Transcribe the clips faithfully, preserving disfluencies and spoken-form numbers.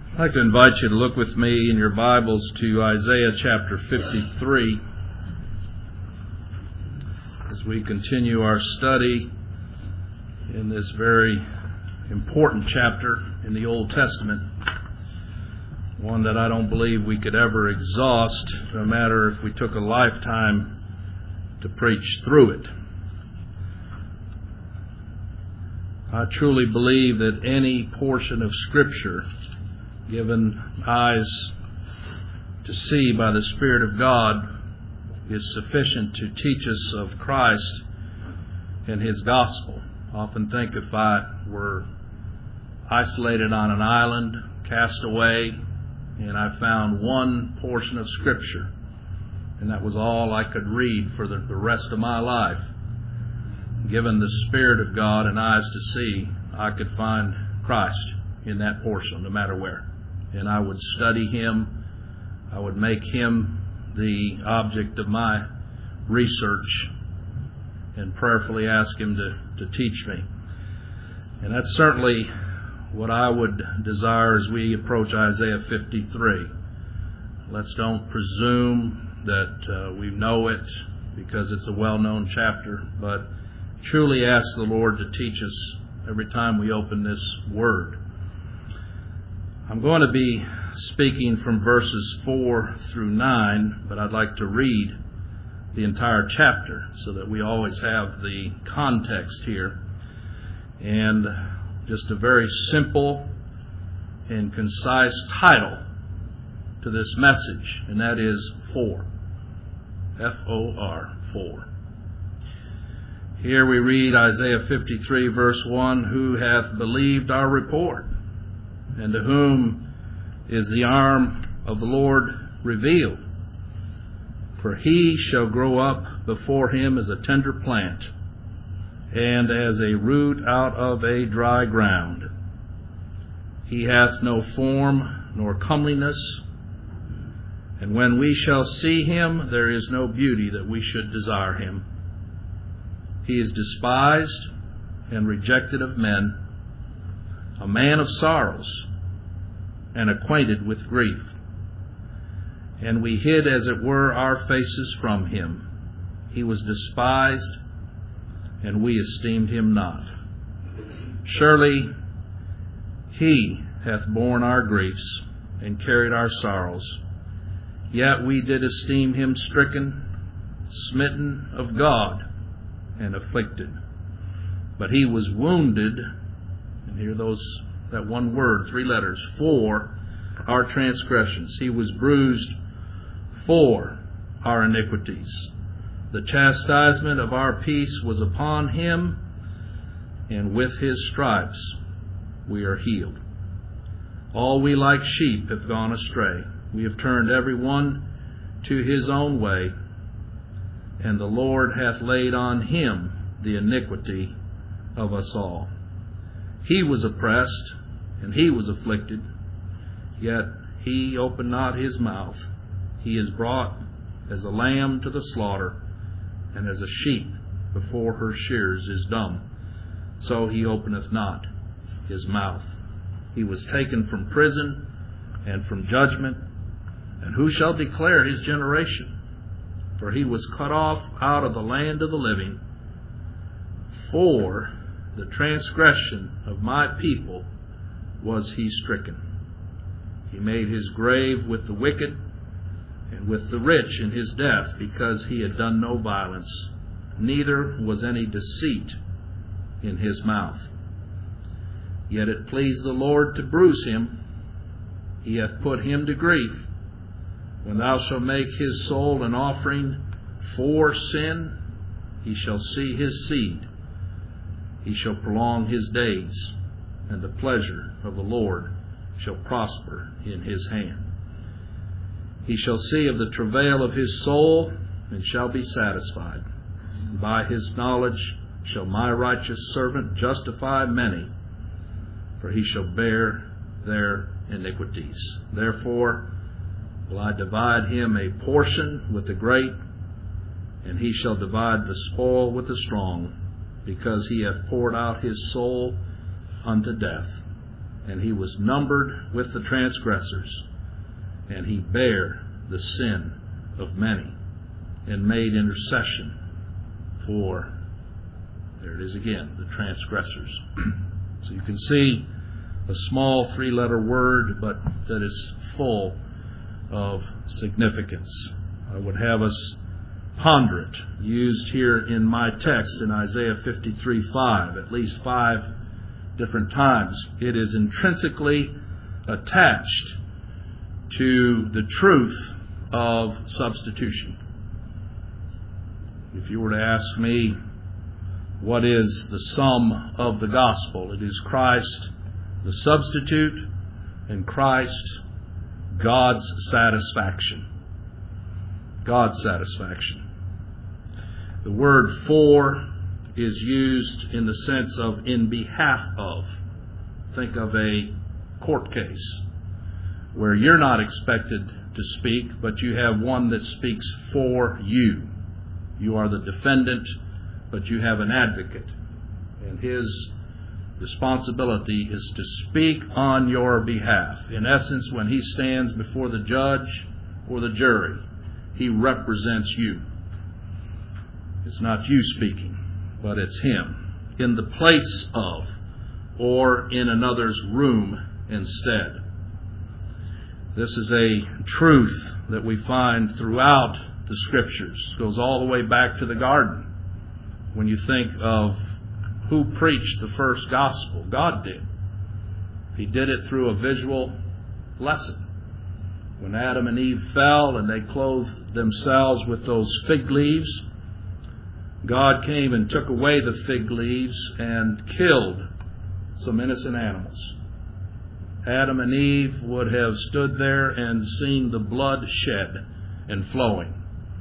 I'd like to invite you to look with me in your Bibles to Isaiah chapter fifty-three as we continue our study in this very important chapter in the Old Testament, one that I don't believe we could ever exhaust, no matter if we took a lifetime to preach through it. I truly believe that any portion of Scripture given eyes to see by the Spirit of God is sufficient to teach us of Christ and His gospel. I often think if I were isolated on an island, cast away, and I found one portion of Scripture, and that was all I could read for the, the rest of my life, given the Spirit of God and eyes to see, I could find Christ in that portion, no matter where. And I would study Him. I would make Him the object of my research and prayerfully ask Him to, to teach me. And that's certainly what I would desire as we approach Isaiah fifty-three. Let's don't presume that uh, we know it because it's a well-known chapter, but truly ask the Lord to teach us every time we open this Word. I'm going to be speaking from verses four through nine, but I'd like to read the entire chapter so that we always have the context here. And just a very simple and concise title to this message, and that is For. F O R, For. Here we read Isaiah fifty-three, verse one, Who hath believed our report? And to whom is the arm of the Lord revealed? For he shall grow up before him as a tender plant, and as a root out of a dry ground. He hath no form nor comeliness, and when we shall see him, there is no beauty that we should desire him. He is despised and rejected of men, a man of sorrows, and acquainted with grief. And we hid, as it were, our faces from him. He was despised, and we esteemed him not. Surely he hath borne our griefs, and carried our sorrows. Yet we did esteem him stricken, smitten of God, and afflicted. But he was wounded, and hear those that one word, three letters, for our transgressions. He was bruised for our iniquities. The chastisement of our peace was upon him, and with his stripes we are healed. All we like sheep have gone astray. We have turned every one to his own way, and the Lord hath laid on him the iniquity of us all. He was oppressed, and he was afflicted, yet he opened not his mouth. He is brought as a lamb to the slaughter, and as a sheep before her shears is dumb, so he openeth not his mouth. He was taken from prison and from judgment, and who shall declare his generation? For he was cut off out of the land of the living. For the transgression of my people was he stricken. He made his grave with the wicked and with the rich in his death, because he had done no violence, neither was any deceit in his mouth. Yet it pleased the Lord to bruise him. He hath put him to grief. When thou shalt make his soul an offering for sin, he shall see his seed. He shall prolong his days, and the pleasure of the Lord shall prosper in his hand. He shall see of the travail of his soul, and shall be satisfied. And by his knowledge shall my righteous servant justify many, for he shall bear their iniquities. Therefore will I divide him a portion with the great, and he shall divide the spoil with the strong, because he hath poured out his soul unto death, and he was numbered with the transgressors, and he bare the sin of many, and made intercession for, there it is again, the transgressors. So you can see a small three-letter word, but that is full of significance. I would have us ponder it, used here in my text in Isaiah fifty-three five, at least five different times. It is intrinsically attached to the truth of substitution. If you were to ask me, what is the sum of the gospel? It is Christ, the substitute, and Christ, God's satisfaction. God's satisfaction. The word for is used in the sense of in behalf of. Think of a court case where you're not expected to speak, but you have one that speaks for you. You are the defendant, but you have an advocate. And his responsibility is to speak on your behalf. In essence, when he stands before the judge or the jury, he represents you. It's not you speaking, but it's him in the place of or in another's room instead. This is a truth that we find throughout the Scriptures. It goes all the way back to the garden. When you think of who preached the first gospel, God did. He did it through a visual lesson. When Adam and Eve fell and they clothed themselves with those fig leaves, God came and took away the fig leaves and killed some innocent animals. Adam and Eve would have stood there and seen the blood shed and flowing.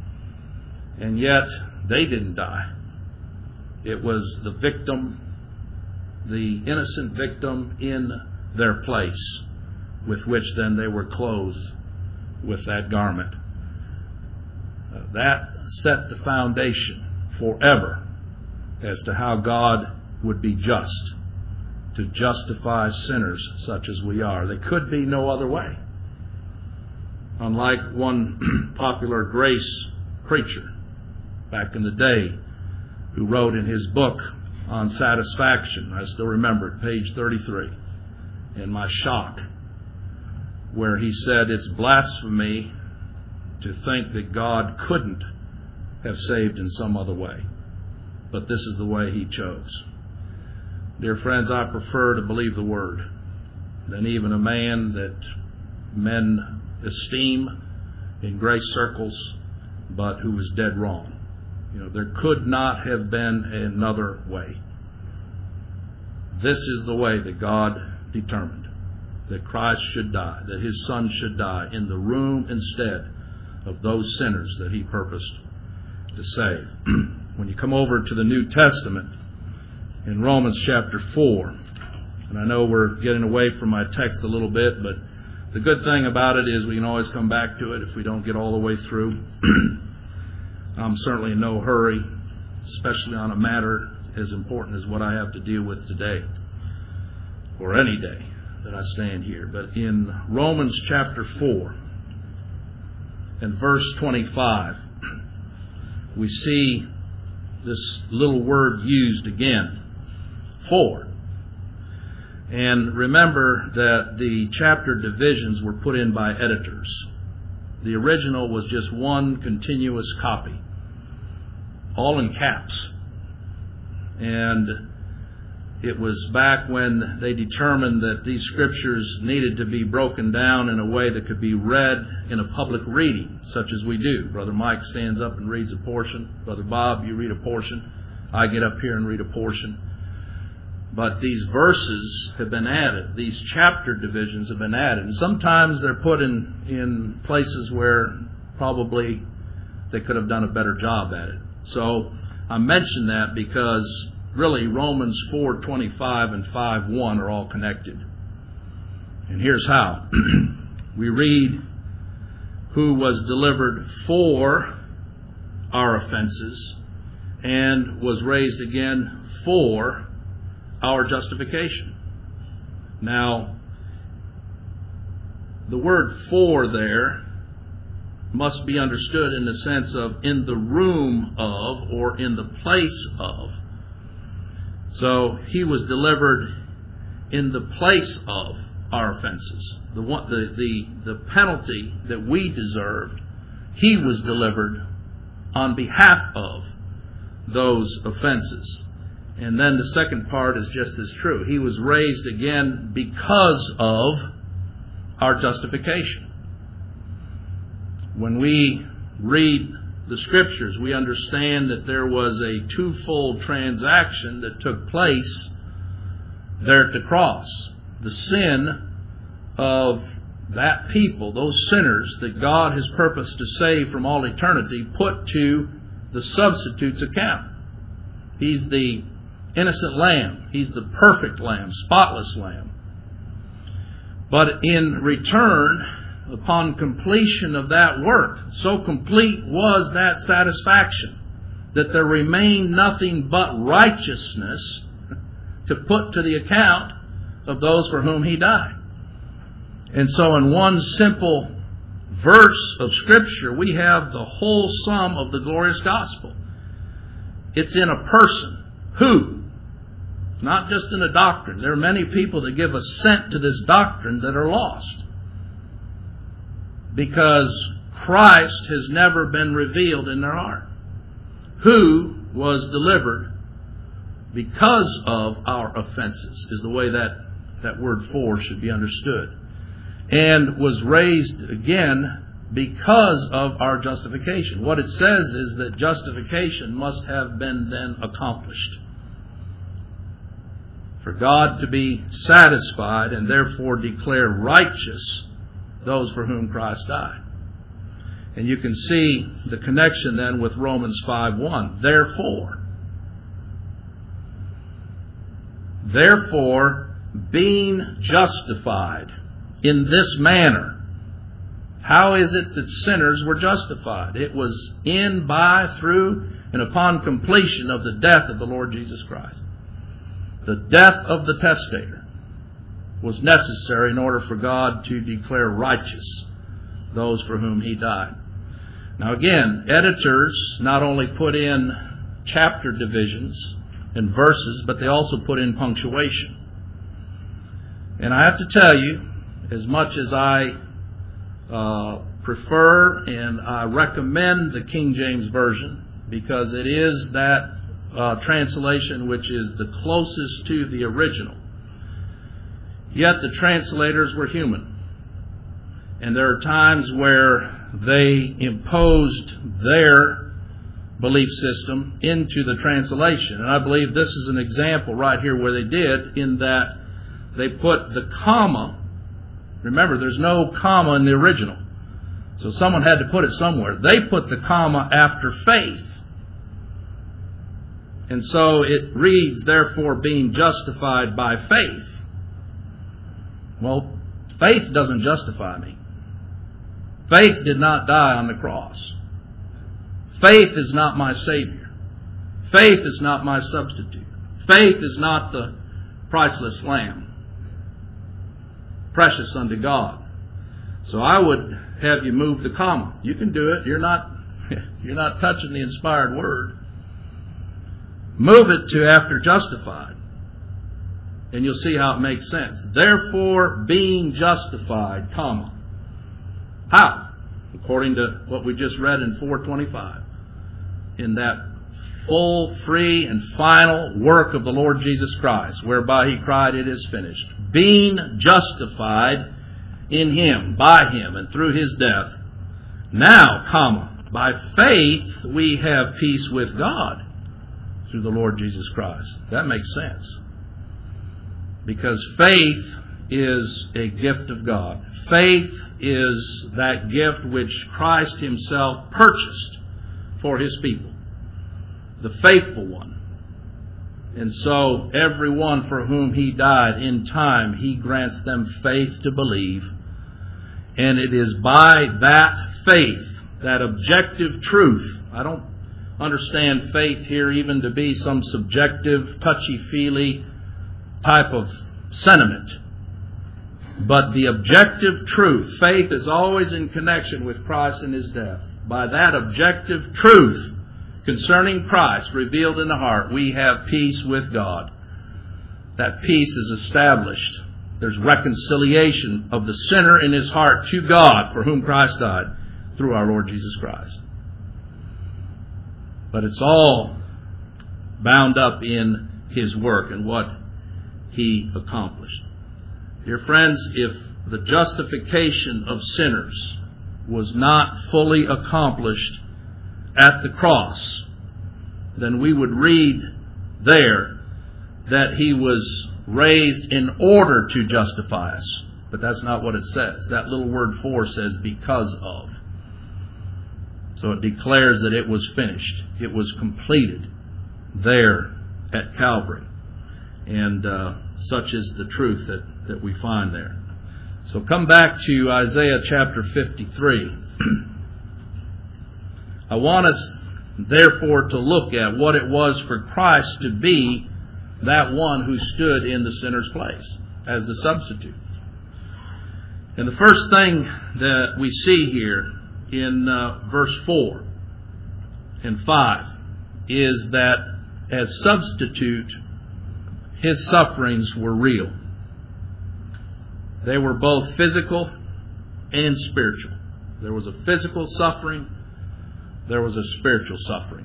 And yet, they didn't die. It was the victim, the innocent victim in their place, with which then they were clothed with that garment. Uh, that set the foundation forever as to how God would be just to justify sinners such as we are. There could be no other way. Unlike one popular grace preacher back in the day who wrote in his book on satisfaction, I still remember it, page thirty-three, in my shock, where he said it's blasphemy to think that God couldn't have saved in some other way. But this is the way he chose. Dear friends, I prefer to believe the Word than even a man that men esteem in grace circles, but who was dead wrong. You know, there could not have been another way. This is the way that God determined, that Christ should die, that His Son should die in the room instead of those sinners that He purposed to save. When you come over to the New Testament, in Romans chapter four, and I know we're getting away from my text a little bit, but the good thing about it is we can always come back to it if we don't get all the way through. I'm certainly in no hurry, especially on a matter as important as what I have to deal with today, or any day that I stand here. But in Romans chapter four and verse twenty-five, we see this little word used again, for. And remember that the chapter divisions were put in by editors. The original was just one continuous copy, all in caps. And it was back when they determined that these scriptures needed to be broken down in a way that could be read in a public reading, such as we do. Brother Mike stands up and reads a portion. Brother Bob, you read a portion. I get up here and read a portion. But these verses have been added. These chapter divisions have been added. And sometimes they're put in, in places where probably they could have done a better job at it. So I mention that because really Romans four twenty-five and five one are all connected. And here's how. We read, who was delivered for our offenses and was raised again for our justification. Now, the word for there must be understood in the sense of in the room of or in the place of. So he was delivered in the place of our offenses. The, one, the, the, the penalty that we deserved, he was delivered on behalf of those offenses. And then the second part is just as true. He was raised again because of our justification. When we read the Scriptures, we understand that there was a twofold transaction that took place there at the cross. The sin of that people, those sinners that God has purposed to save from all eternity, put to the substitute's account. He's the innocent lamb. He's the perfect lamb, spotless lamb. But in return, upon completion of that work, so complete was that satisfaction that there remained nothing but righteousness to put to the account of those for whom he died. And so in one simple verse of Scripture, we have the whole sum of the glorious gospel. It's in a person. Who? Not just in a doctrine. There are many people that give assent to this doctrine that are lost, because Christ has never been revealed in their heart. Who was delivered because of our offenses is the way that, that word for should be understood. And was raised again because of our justification. What it says is that justification must have been then accomplished. For God to be satisfied and therefore declare righteous those for whom Christ died. And you can see the connection then with Romans five one. Therefore, therefore, being justified in this manner. How is it that sinners were justified? It was in, by, through, and upon completion of the death of the Lord Jesus Christ. The death of the testator was necessary in order for God to declare righteous those for whom he died. Now again, editors not only put in chapter divisions and verses, but they also put in punctuation. And I have to tell you, as much as I uh, prefer and I recommend the King James Version, because it is that uh, translation which is the closest to the original, yet the translators were human. And there are times where they imposed their belief system into the translation. And I believe this is an example right here where they did, in that they put the comma. Remember, there's no comma in the original. So someone had to put it somewhere. They put the comma after faith. And so it reads, therefore, being justified by faith. Well, faith doesn't justify me. Faith did not die on the cross. Faith is not my Savior. Faith is not my substitute. Faith is not the priceless Lamb, precious unto God. So I would have you move the comma. You can do it. You're not, you're not touching the inspired word. Move it to after justified, and you'll see how it makes sense. Therefore, being justified, comma. How? According to what we just read in four twenty-five. In that full, free, and final work of the Lord Jesus Christ, whereby He cried, it is finished. Being justified in Him, by Him, and through His death. Now, comma, by faith we have peace with God through the Lord Jesus Christ. That makes sense. Because faith is a gift of God. Faith is that gift which Christ Himself purchased for His people, the faithful one. And so everyone for whom He died in time, He grants them faith to believe. And it is by that faith, that objective truth. I don't understand faith here even to be some subjective, touchy-feely type of sentiment. But the objective truth, faith is always in connection with Christ and His death. By that objective truth concerning Christ revealed in the heart, we have peace with God. That peace is established. There's reconciliation of the sinner in his heart to God for whom Christ died through our Lord Jesus Christ. But it's all bound up in His work and what He accomplished. Dear friends, if the justification of sinners was not fully accomplished at the cross, then we would read there that He was raised in order to justify us. But that's not what it says. That little word for says because of. So it declares that it was finished. It was completed there at Calvary. And uh, such is the truth that, that we find there. So come back to Isaiah chapter fifty-three. I want us, therefore, to look at what it was for Christ to be that one who stood in the sinner's place as the substitute. And the first thing that we see here in uh, verse four and five is that as substitute, His sufferings were real. They were both physical and spiritual. There was a physical suffering. There was a spiritual suffering.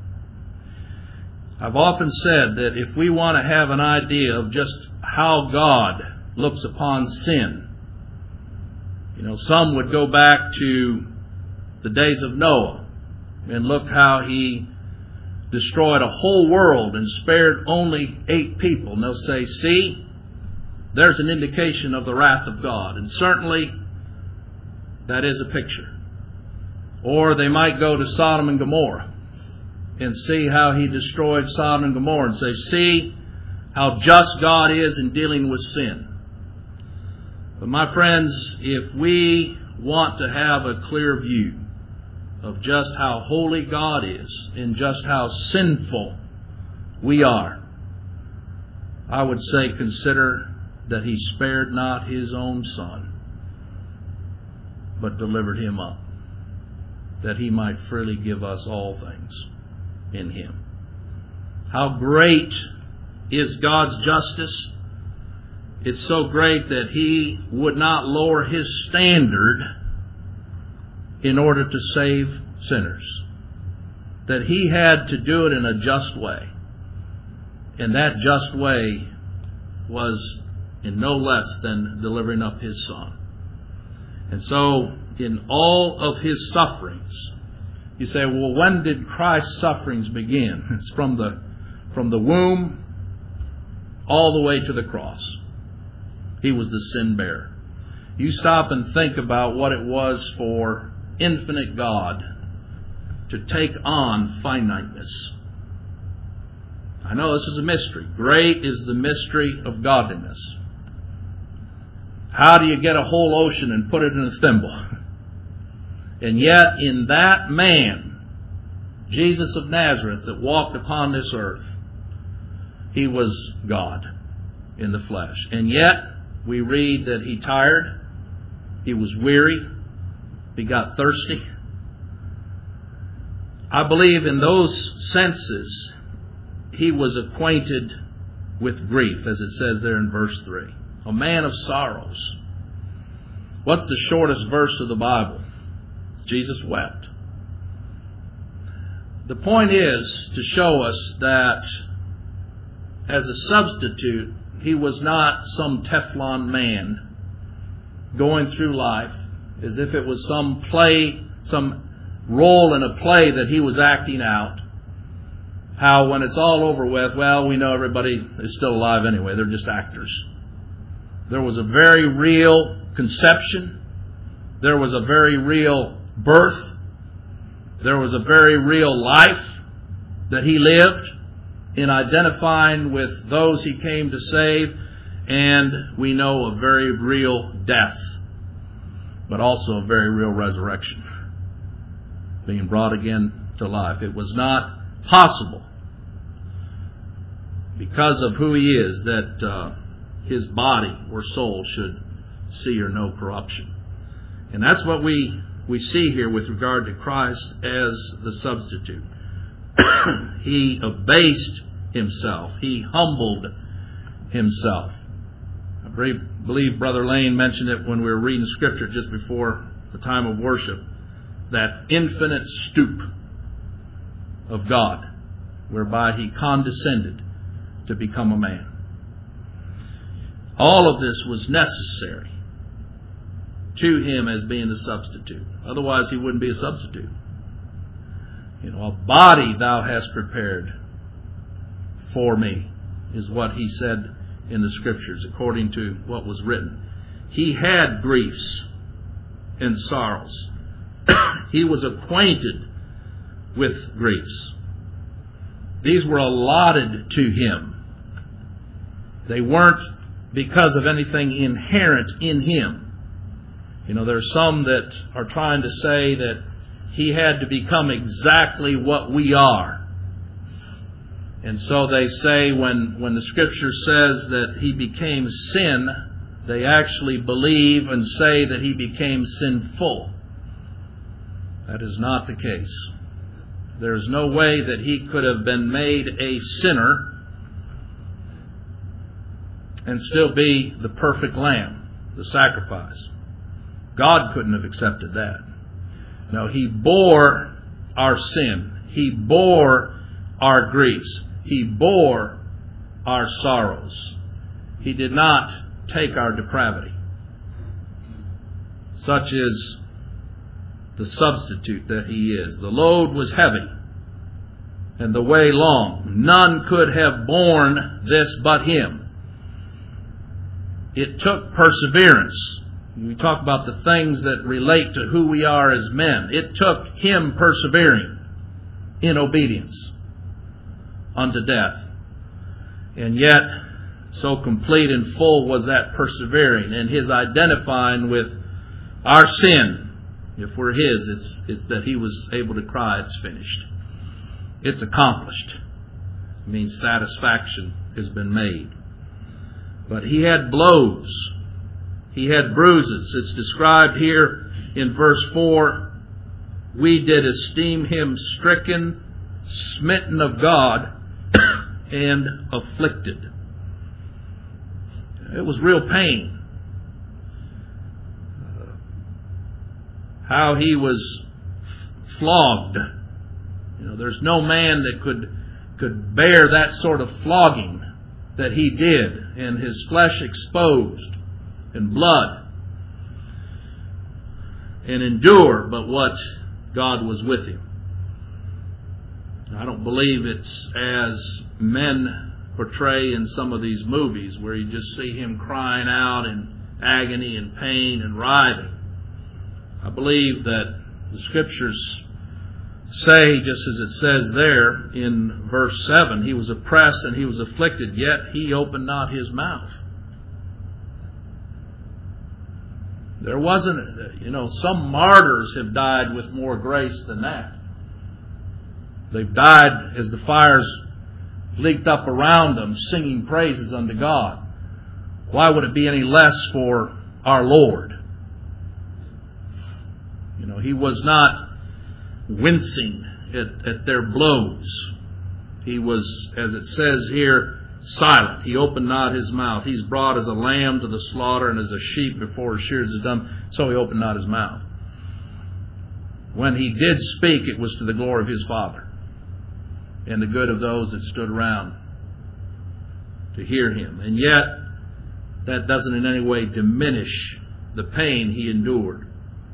I've often said that if we want to have an idea of just how God looks upon sin, you know, some would go back to the days of Noah and look how he destroyed a whole world and spared only eight people. And they'll say, see, there's an indication of the wrath of God. And certainly that is a picture. Or they might go to Sodom and Gomorrah and see how He destroyed Sodom and Gomorrah and say, see how just God is in dealing with sin. But my friends, if we want to have a clear view of just how holy God is and just how sinful we are, I would say consider that He spared not His own Son, but delivered Him up, that He might freely give us all things in Him. How great is God's justice? It's so great that He would not lower His standard in order to save sinners. That He had to do it in a just way. And that just way was in no less than delivering up His Son. And so, in all of His sufferings, you say, well, when did Christ's sufferings begin? It's from the, from the womb all the way to the cross. He was the sin bearer. You stop and think about what it was for infinite God to take on finiteness. I know this is a mystery. Great is the mystery of godliness. How do you get a whole ocean and put it in a thimble? And yet in that man, Jesus of Nazareth, that walked upon this earth, He was God in the flesh. And yet we read that He tired, He was weary, He got thirsty. I believe in those senses He was acquainted with grief, as it says there in verse three. A man of sorrows. What's the shortest verse of the Bible? Jesus wept. The point is to show us that as a substitute, He was not some Teflon man going through life as if it was some play, some role in a play that He was acting out. How when it's all over with, well, we know everybody is still alive anyway. They're just actors. There was a very real conception. There was a very real birth. There was a very real life that He lived in identifying with those He came to save. And we know a very real death, but also a very real resurrection, being brought again to life. It was not possible, because of who He is, that uh, His body or soul should see or know corruption. And that's what we, we see here with regard to Christ as the substitute. He abased himself. He humbled himself. I believe Brother Lane mentioned it when we were reading Scripture just before the time of worship. That infinite stoop of God, whereby He condescended to become a man. All of this was necessary to Him as being the substitute. Otherwise, He wouldn't be a substitute. You know, a body thou hast prepared for me, is what He said in the Scriptures, according to what was written. He had griefs and sorrows. He was acquainted with griefs. These were allotted to Him. They weren't because of anything inherent in Him. You know, there are some that are trying to say that He had to become exactly what we are. And so they say when, when the Scripture says that He became sin, they actually believe and say that He became sinful. That is not the case. There is no way that He could have been made a sinner and still be the perfect lamb, the sacrifice. God couldn't have accepted that. No, He bore our sin. He bore our griefs. He bore our sorrows. He did not take our depravity. Such is the substitute that He is. The load was heavy and the way long. None could have borne this but Him. It took perseverance. We talk about the things that relate to who we are as men. It took Him persevering in obedience unto death. And yet, so complete and full was that persevering and His identifying with our sin. If we're His, it's, it's that He was able to cry, it's finished. It's accomplished. It means satisfaction has been made. But He had blows. He had bruises. It's described here in verse four. We did esteem Him stricken, smitten of God, and afflicted. It was real pain. How He was flogged. You know, there's no man that could could bear that sort of flogging that He did, and His flesh exposed and blood, and endure but what God was with Him. I don't believe it's as men portray in some of these movies where you just see Him crying out in agony and pain and writhing. I believe that the Scriptures say, just as it says there in verse seven, He was oppressed and He was afflicted, yet He opened not His mouth. There wasn't, you know, some martyrs have died with more grace than that. They've died as the fires leaked up around them, singing praises unto God. Why would it be any less for our Lord? You know, He was not wincing at, at their blows. He was, as it says here, silent. He opened not His mouth. He's brought as a lamb to the slaughter, and as a sheep before his shears is dumb, so He opened not His mouth. When He did speak, it was to the glory of His Father and the good of those that stood around to hear Him. And yet, that doesn't in any way diminish the pain He endured.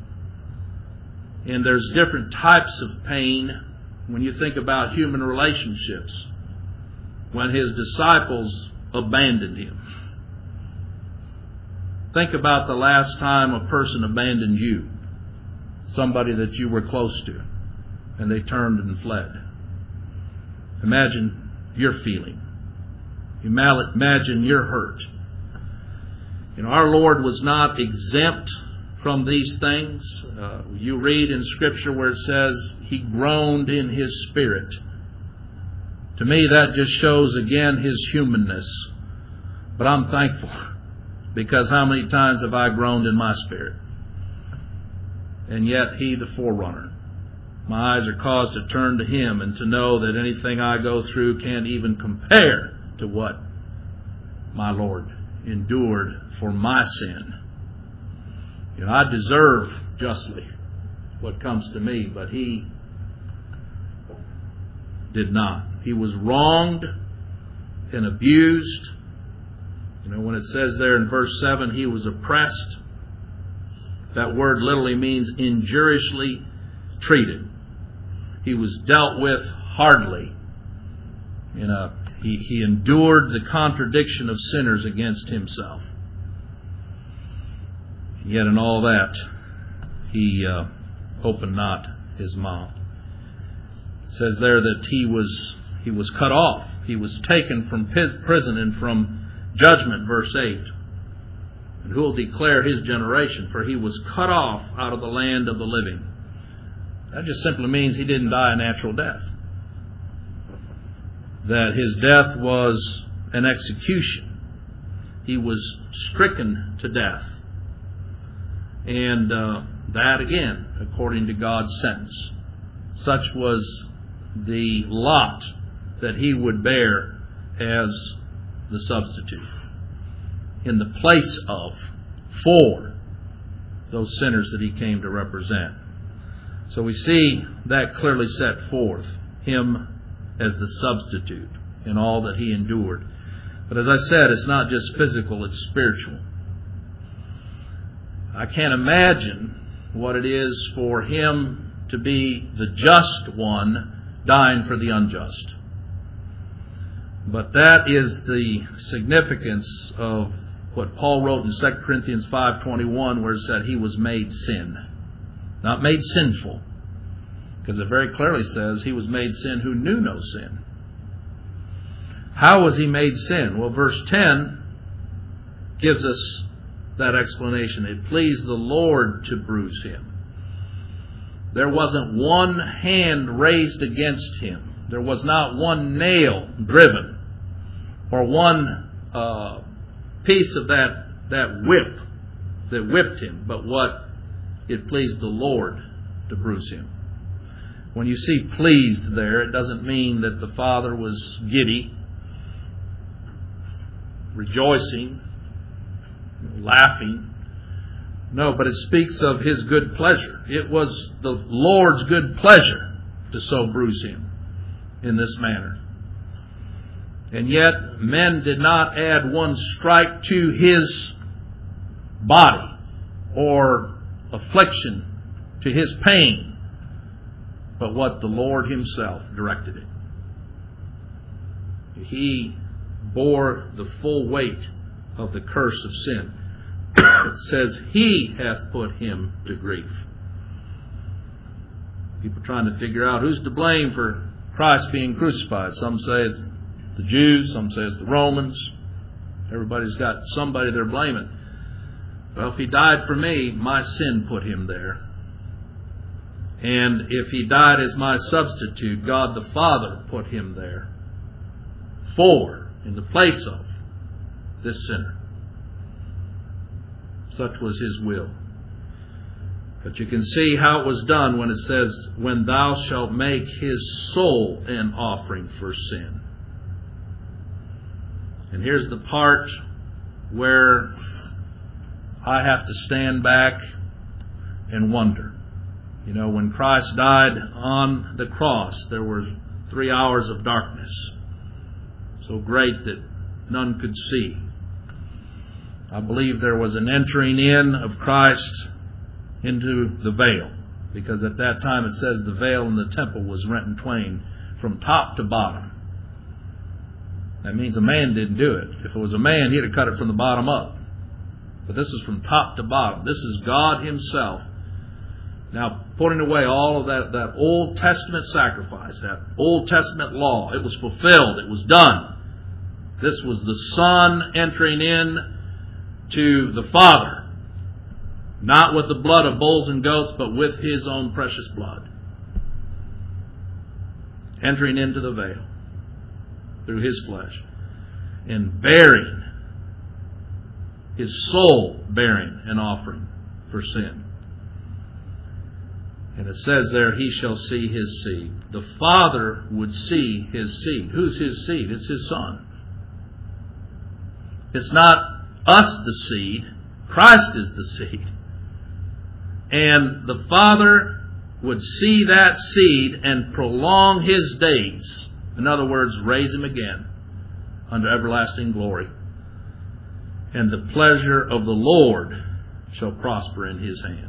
And there's different types of pain when you think about human relationships. When His disciples abandoned Him. Think about the last time a person abandoned you. Somebody that you were close to. And they turned and fled. Imagine your feeling. Imagine your hurt. You know, our Lord was not exempt from these things. Uh, you read in Scripture where it says He groaned in His spirit. To me, that just shows again His humanness. But I'm thankful. Because how many times have I groaned in my spirit? And yet He, the forerunner. My eyes are caused to turn to Him and to know that anything I go through can't even compare to what my Lord endured for my sin. You know, I deserve justly what comes to me, but He did not. He was wronged and abused. You know, when it says there in verse seven, He was oppressed, that word literally means injuriously treated. He was dealt with hardly. You know, he, he endured the contradiction of sinners against Himself. Yet in all that, He uh, opened not His mouth. It says there that He was He was cut off. He was taken from prison and from judgment, verse eight. And who will declare His generation? For He was cut off out of the land of the living. That just simply means He didn't die a natural death. That His death was an execution. He was stricken to death. And uh, that again, according to God's sentence. Such was the lot that He would bear as the substitute. In the place of, for those sinners that He came to represent. So we see that clearly set forth, Him as the substitute in all that He endured. But as I said, it's not just physical, it's spiritual. I can't imagine what it is for Him to be the just one dying for the unjust. But that is the significance of what Paul wrote in Second Corinthians five twenty-one, where it said He was made sin. Not made sinful. Because it very clearly says He was made sin who knew no sin. How was He made sin? Well, verse ten gives us that explanation. It pleased the Lord to bruise Him. There wasn't one hand raised against Him. There was not one nail driven or one uh, piece of that, that whip that whipped Him, but what it pleased the Lord to bruise Him. When you see pleased there, it doesn't mean that the Father was giddy, rejoicing, laughing. No, but it speaks of His good pleasure. It was the Lord's good pleasure to so bruise Him in this manner. And yet, men did not add one strike to His body or affliction to His pain, but what the Lord Himself directed it. He bore the full weight of the curse of sin. It says, He hath put Him to grief. People trying to figure out who's to blame for Christ being crucified. Some say it's the Jews, some say it's the Romans. Everybody's got somebody they're blaming. Well, if He died for me, my sin put Him there. And if He died as my substitute, God the Father put Him there. For, in the place of, this sinner. Such was His will. But you can see how it was done when it says, when thou shalt make His soul an offering for sin. And here's the part where I have to stand back and wonder. You know, when Christ died on the cross, there were three hours of darkness, so great that none could see. I believe there was an entering in of Christ into the veil, because at that time it says the veil in the temple was rent in twain from top to bottom. That means a man didn't do it. If it was a man, he'd have cut it from the bottom up. But this is from top to bottom. This is God Himself. Now, putting away all of that, that Old Testament sacrifice, that Old Testament law, it was fulfilled. It was done. This was the Son entering in to the Father. Not with the blood of bulls and goats, but with His own precious blood. Entering into the veil through His flesh. And bearing his soul bearing an offering for sin. And it says there, he shall see his seed. The Father would see his seed. Who's his seed? It's his Son. It's not us the seed. Christ is the seed. And the Father would see that seed and prolong his days. In other words, raise him again unto everlasting glory. And the pleasure of the Lord shall prosper in his hand.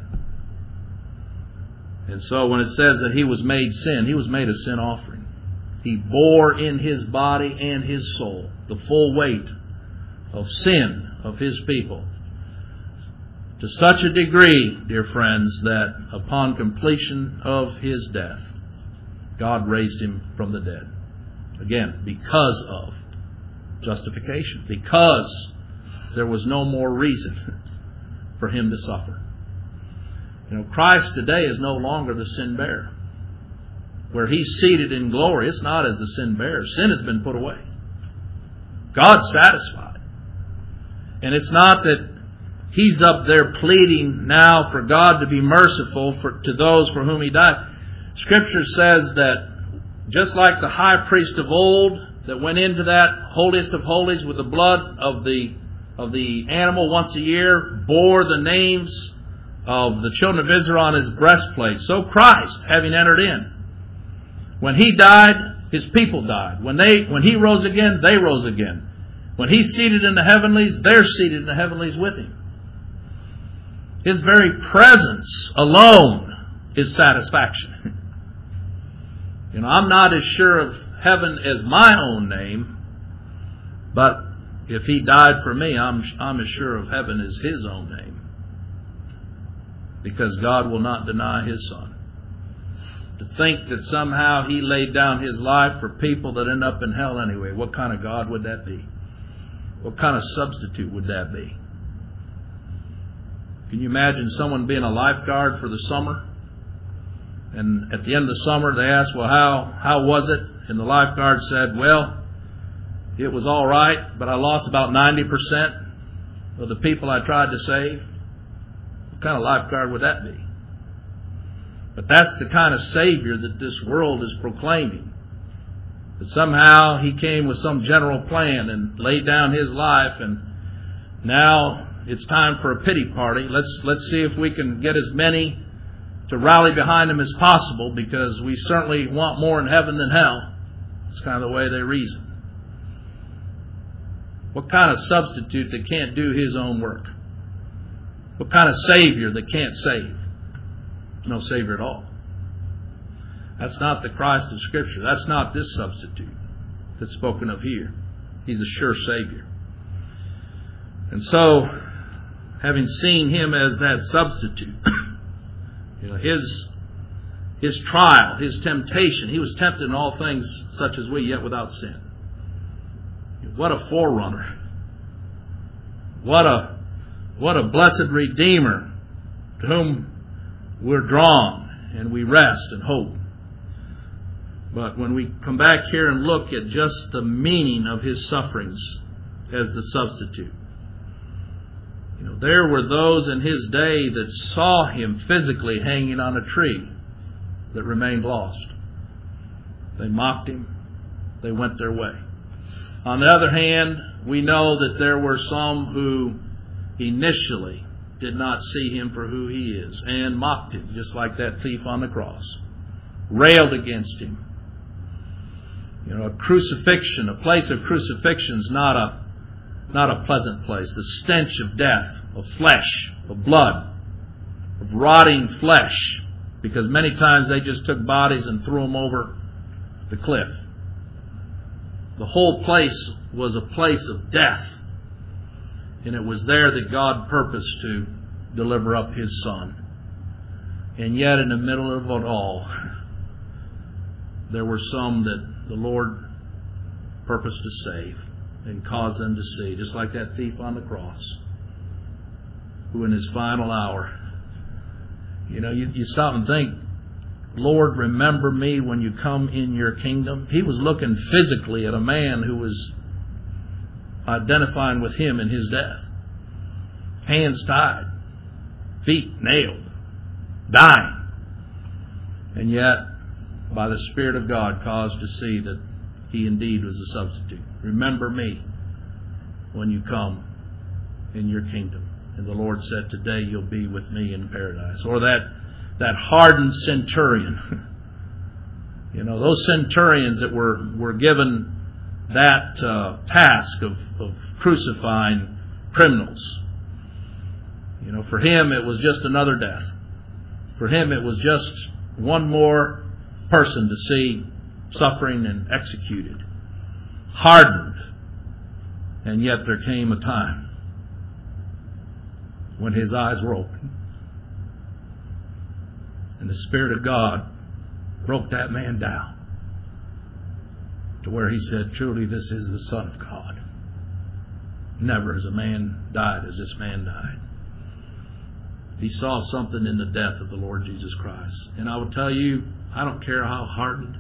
And so when it says that he was made sin, he was made a sin offering. He bore in his body and his soul the full weight of sin of his people. To such a degree, dear friends, that upon completion of his death, God raised him from the dead. Again, because of justification. Because there was no more reason for him to suffer. You know, Christ today is no longer the sin bearer. Where he's seated in glory, it's not as the sin bearer. Sin has been put away. God's satisfied. And it's not that he's up there pleading now for God to be merciful for, to those for whom he died. Scripture says that just like the high priest of old that went into that holiest of holies with the blood of the of the animal once a year, bore the names of the children of Israel on his breastplate, so Christ, having entered in, when he died, his people died. When they when he rose again, they rose again. When he's seated in the heavenlies, they're seated in the heavenlies with him. His very presence alone is satisfaction. You know, I'm not as sure of heaven as my own name, but if he died for me, I'm I'm as sure of heaven as his own name. Because God will not deny his Son. To think that somehow he laid down his life for people that end up in hell anyway, what kind of God would that be? What kind of substitute would that be? Can you imagine someone being a lifeguard for the summer? And at the end of the summer they asked, well, how, how was it? And the lifeguard said, well, it was all right, but I lost about ninety percent of the people I tried to save. What kind of lifeguard would that be? But that's the kind of Savior that this world is proclaiming. That somehow he came with some general plan and laid down his life, and now it's time for a pity party. Let's let's see if we can get as many to rally behind him as possible, because we certainly want more in heaven than hell. It's kind of the way they reason. What kind of substitute that can't do his own work? What kind of Savior that can't save? No Savior at all. That's not the Christ of Scripture. That's not this substitute that's spoken of here. He's a sure Savior. And so, having seen him as that substitute, you know, his his trial, his temptation, he was tempted in all things such as we, yet without sin. What a forerunner. What a what a blessed Redeemer to whom we're drawn and we rest and hope. But when we come back here and look at just the meaning of his sufferings as the substitute, you know, there were those in his day that saw him physically hanging on a tree that remained lost. They mocked him. They went their way. On the other hand, we know that there were some who initially did not see him for who he is and mocked him, just like that thief on the cross. Railed against him. You know, a crucifixion, a place of crucifixion is not a, not a pleasant place. The stench of death, of flesh, of blood, of rotting flesh, because many times they just took bodies and threw them over the cliff. The whole place was a place of death. And it was there that God purposed to deliver up his Son. And yet in the middle of it all, there were some that the Lord purposed to save and cause them to see, just like that thief on the cross, who in his final hour, you know, you, you stop and think, Lord, remember me when you come in your kingdom. He was looking physically at a man who was identifying with him in his death. hands tied, feet nailed, dying. And yet, by the Spirit of God, caused to see that He indeed was a substitute. Remember me when you come in your kingdom. And the Lord said, today you'll be with me in paradise. Or that, that hardened centurion. You know, those centurions that were, were given that uh, task of, of crucifying criminals. You know, for him it was just another death. For him it was just one more person to see suffering and executed. Hardened. And yet there came a time when his eyes were open. And the Spirit of God broke that man down to where he said, truly this is the Son of God. Never has a man died as this man died. He saw something in the death of the Lord Jesus Christ. And I will tell you, I don't care how hardened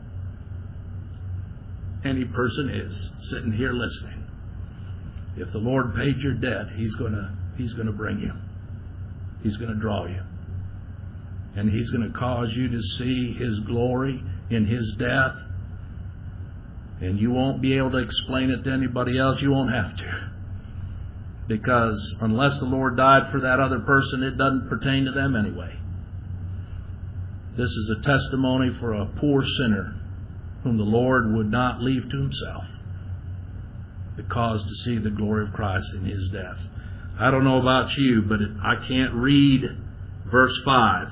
any person is sitting here listening. If the Lord paid your debt, He's gonna He's gonna bring you. He's gonna draw you. And He's gonna cause you to see His glory in His death. And you won't be able to explain it to anybody else. You won't have to. Because unless the Lord died for that other person, it doesn't pertain to them anyway. This is a testimony for a poor sinner whom the Lord would not leave to Himself, but caused to see the glory of Christ in His death. I don't know about you, but it, I can't read verse five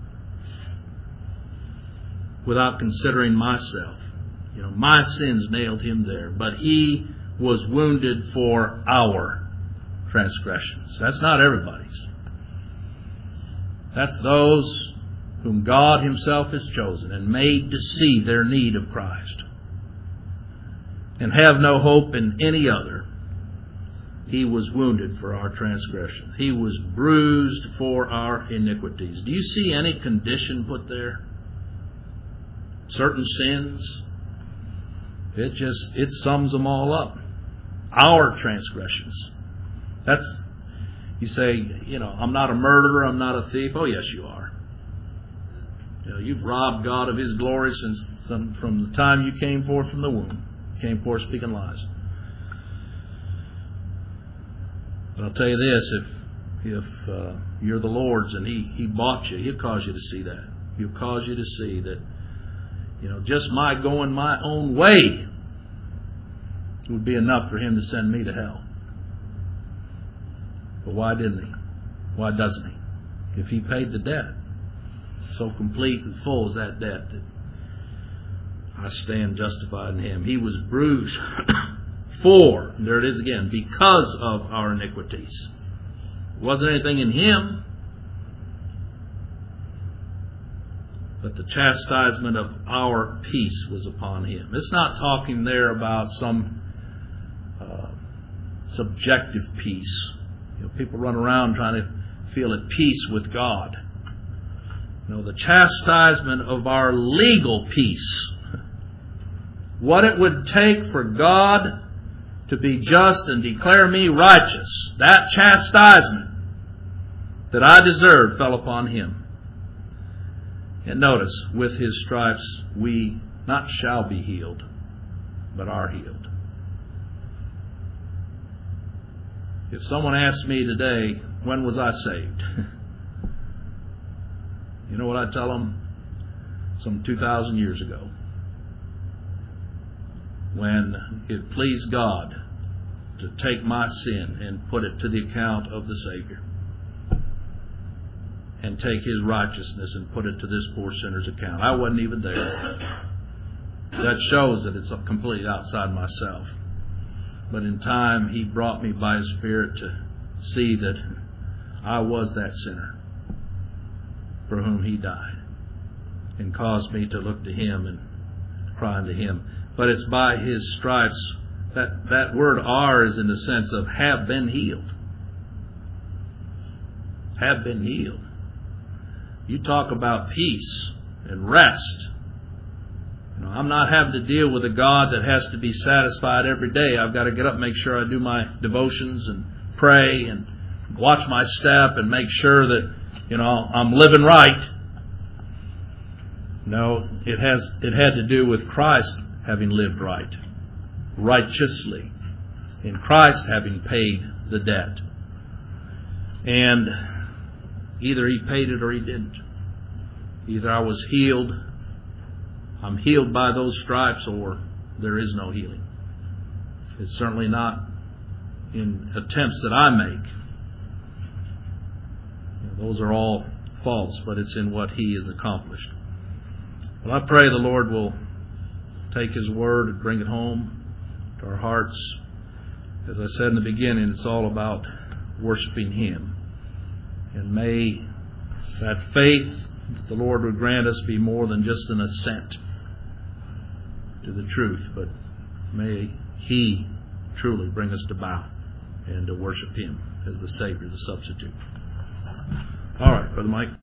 without considering myself. You know, my sins nailed Him there, but He was wounded for our transgressions. That's not everybody's. That's those whom God Himself has chosen and made to see their need of Christ and have no hope in any other. He was wounded for our transgressions. He was bruised for our iniquities. Do you see any condition put there? Certain sins? It just, it sums them all up. Our transgressions. That's, you say, you know, I'm not a murderer, I'm not a thief. Oh, yes, you are. You know, you've robbed God of His glory since some, from the time you came forth from the womb. You came forth speaking lies. But I'll tell you this, if if uh, you're the Lord's and He, He bought you, He'll cause you to see that. He'll cause you to see that, you know, just my going my own way would be enough for Him to send me to hell. But why didn't He? Why doesn't He? If He paid the debt, so complete and full is that debt that I stand justified in Him. He was bruised for, there it is again, because of our iniquities. It wasn't anything in Him, but the chastisement of our peace was upon Him. It's not talking there about some uh, subjective peace. You know, people run around trying to feel at peace with God. No, the chastisement of our legal peace. What it would take for God to be just and declare me righteous, that chastisement that I deserved fell upon Him. And notice, with His stripes we not shall be healed, but are healed. If someone asked me today, when was I saved? You know what I'd tell them? Some two thousand years ago. When it pleased God to take my sin and put it to the account of the Savior. And take His righteousness and put it to this poor sinner's account. I wasn't even there. That shows that it's completely outside myself. But in time, He brought me by His Spirit to see that I was that sinner for whom He died. And caused me to look to Him and cry unto Him. But it's by His stripes. That, that word are is in the sense of have been healed. Have been healed. You talk about peace and rest. You know, I'm not having to deal with a God that has to be satisfied every day. I've got to get up and make sure I do my devotions and pray and watch my step and make sure that, you know, I'm living right. No, it has it had to do with Christ having lived right, righteously, in Christ having paid the debt. And either He paid it or He didn't. Either I was healed, I'm healed by those stripes, or there is no healing. It's certainly not in attempts that I make. You know, those are all false, but it's in what He has accomplished. Well, I pray the Lord will take His Word and bring it home to our hearts. As I said in the beginning, it's all about worshiping Him. And may that faith that the Lord would grant us be more than just an assent to the truth, but may He truly bring us to bow and to worship Him as the Savior, the substitute. All right, Brother Mike.